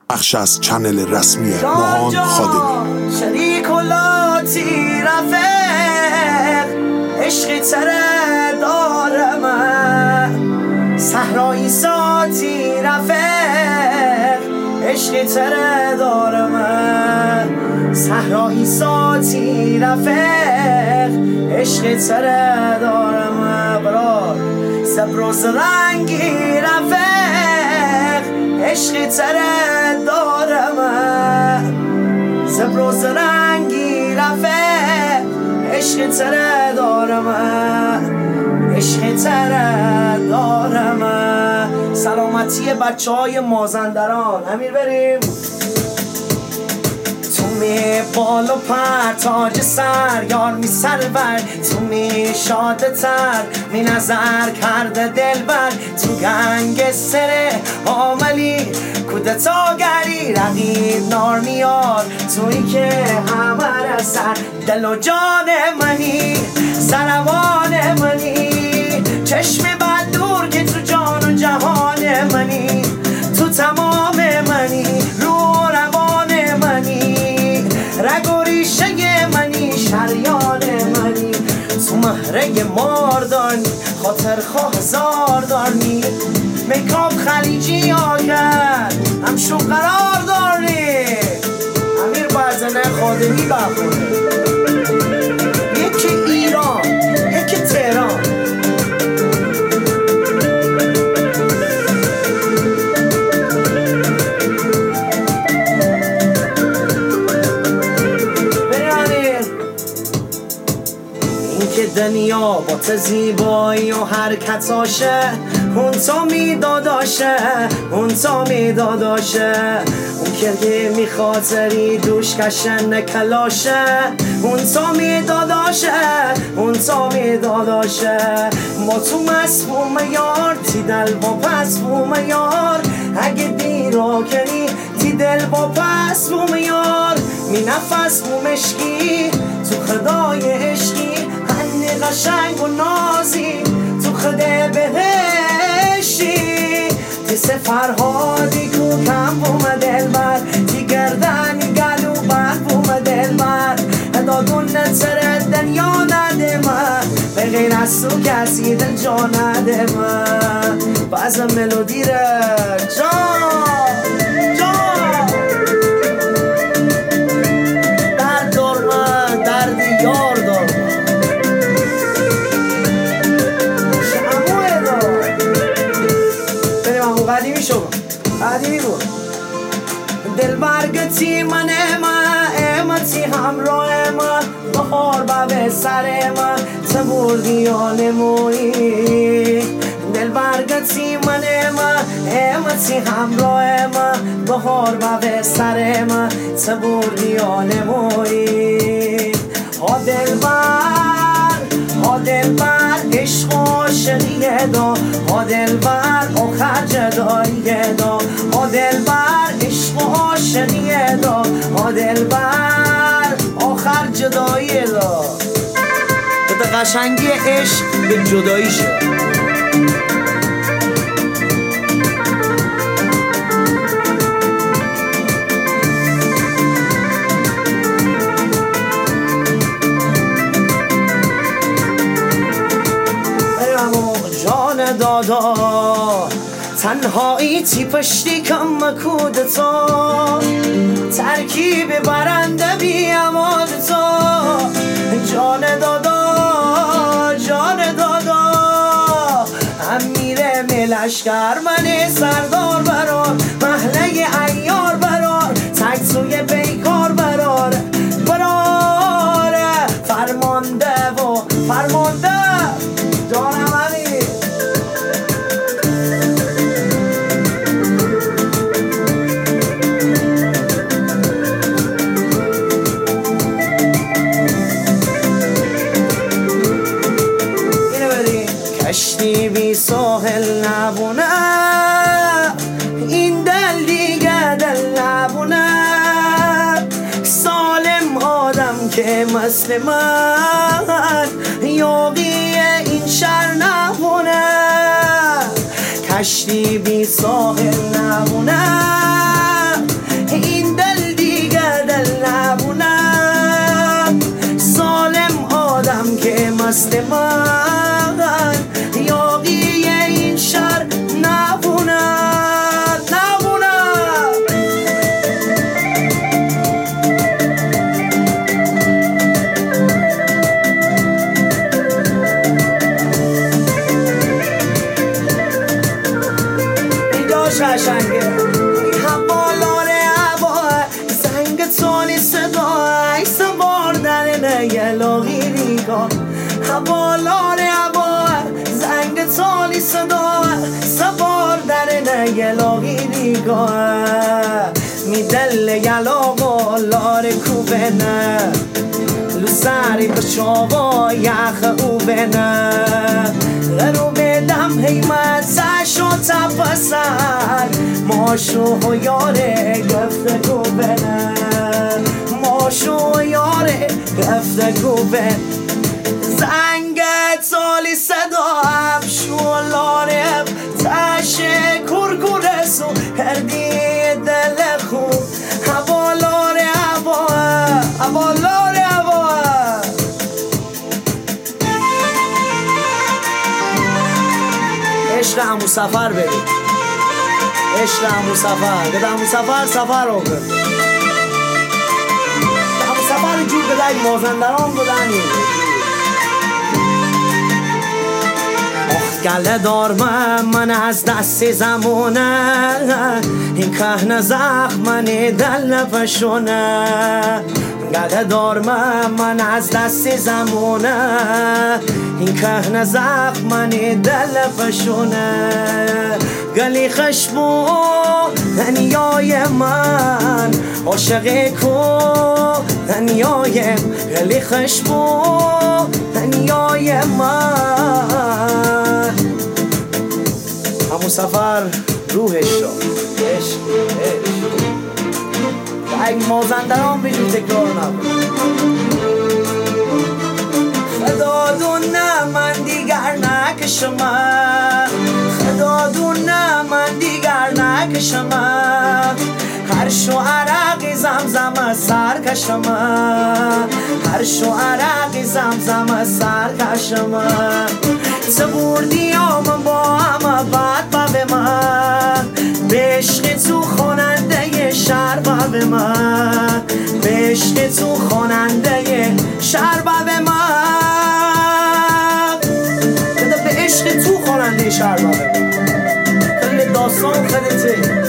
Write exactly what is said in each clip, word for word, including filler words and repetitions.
بخش از چنل رسمی ماهان خادمی. شریک و لاتی رفق عشقی تره دارم، صحرایی ساتی رفق عشقی تره دارم، صحرایی ساتی رفق عشقی تره دارم. برار سبروز رنگی رفق عشقی تره دارم، سبروز رنگی رفق عشقی تره دارم، عشقی تره دارم. سلامتی بچه های مازندران. امیر بریم. تو می بال و پر تاج سر یار می سرور، تو می شاده تر می نظر کرده دلبر، تو گنگ سره آملی کودتاگری رقیب نار میار، توی که همه رسر دل و جان منی سروان منی، چشم بد دور که تو جان و جهان منی، تو تمام منی رو روان منی، رگ و ریشه منی شریان منی، تو مهره ماردانی خاطر خواه زاردانی، میکاب خلیجی آگر همشون قرار داری. امیر برزنه خادمی بخونه. یکی ایران یکی تهران. دنیا با ته زیبایی و حرکتاشه، اون تا میداداشه اون تا میداداشه، اون که میخاطری دوش کشن کلاشه، اون تا میداداشه اون تا میداداشه، ما تو مسموم یار تی دل با پس بوم یار، اگه دیرا کنی تی دل با پس بوم یار، می نفس بومشکی تو خدای عشقی قشنگ و نازی، تو خده بهشی تی سفرهادی کو کم بوم دلبر، تی گردنی گلو بر بوم دلبر، دادون نتر دنیا نده من، به غیر از تو کسی دل جا نده من. بعض ملودی ره جان جان درد دار من دردی یار دار من. قدیمی شو قدیمی بود دل برگتی من اما امتی همراه من، بخار به سر من تبردی آنموی، دل برگتی من اما امتی همراه من، بخار به سر من تبردی آنموی. ها دل بر ها دل بر عشق و عاشقیه دا، ها دل بر آخر جداییه دا، ها دل بر عشق و عاشقیه دا، ها دل بر آخر جداییه دا. بده قشنگی عشق به جداییشه. دادا تنهایی تی پشتی کم مکودتا، ترکیب برنده بی امادتا، جان دادا جان دادا، امیر ملشگر من سردار برار، محله ایار برار، تک سوی بیکار برار برار، فرمانده و فرمانده جانم امیر. کشتی بی ساحل نبونه، این دل دیگه دل نبونه، سالم آدم که مثل من یاقی این شهر نبونه، کشتی بی ساحل نبونه، دست من یاقی این شهر نبونم نبونم. اینجا ششنگه حوالار هوا زنگ تالی صدای سوار در نیلاغی ریگا. حوالار هوا زنگ تالی صدای سوار در نیلاغی ریگا. می دل یلاغ و لار کوبنه لساری بشاوا یخ او بنه غرو بدم حیمت سشو تپسر ماشو و یاره گفته گو بنه ماشو و یاره گفته گو بنه. زنگ تالی صدا هم شولارم تشه کرکرسو هردی دل خوب. حوالار هوا حوالار هوا عشق همو سفر بریم عشق همو سفر بده همو سفر سفر رو کن همو سفر جور بده مازندران بدنیم. گله دارم من از دست زمونه این کهنه زخمنی دل نفشونه. گله دارم من از دست زمونه این کهنه زخمنی دل نفشونه. گلی خشبو دنیای من عاشق کو دنیایم. گلی خشبو دنیای من همون سفر روحش را عشق عشق و اگه مازندران بجور تکرار نبود. خدا دونه من دیگر نکشم خدا دونه من دیگر نکشم هر شو عرقی زمزم از سر کشم هر شو عرقی زمزم از سر کشم. تو بردی آمن با همه بد با به من به عشق تو خواننده شهر با به من به عشق تو خواننده شهر با به من بده به عشق تو خواننده شهر با به من. کل داستان خودته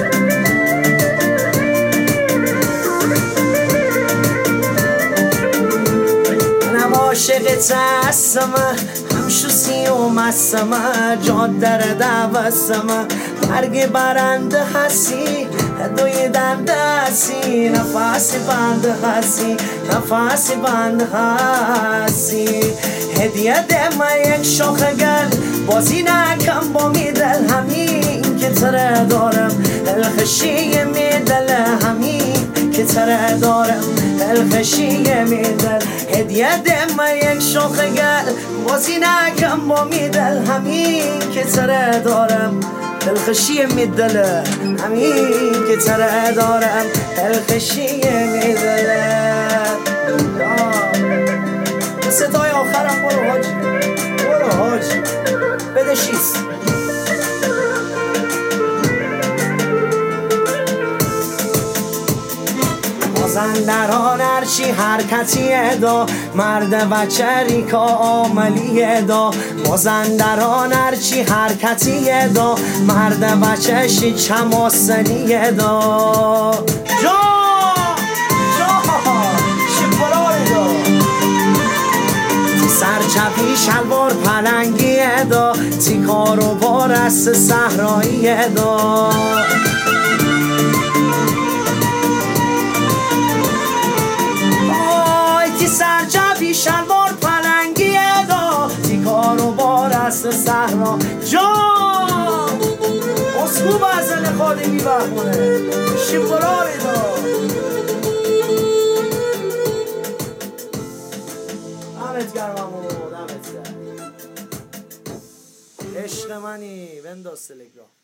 عاشقت هستم همشو سی و مستم جاده را دوستم برگ برنده هستی دوی دنده هستی نفسی بنده هستی نفسی بنده هستی. هدیه ده من یک شاخه گل بازی نکم با میدل همین که تره دارم الخشی میدل همین که تره دارم الخشی میدل. هدیه ده من یک شاخه گل بازی نکم با میدل همین که تره دارم الخشی میدل همین که تره دارم الخشی میدل. ستای آخرم برو حاج برو حاج بده شیست. مازندران هرچی حرکتیه دا مرد و چریکا عاملیه دا. مازندران هرچی حرکتیه دا مرد و چشی چماسنیه دا. جا جا شپرای دا تی سرچپی شلوار پلنگیه دا تی کارو بارست صحراییه دا. سرچپی شلوار پلنگیه دا تی کارو بارست صحرا. جان اسکوب ازل خادمی بخونه شپراری دا. دمت گرم امو دمت گرم عشق منی بنداز تلگرام.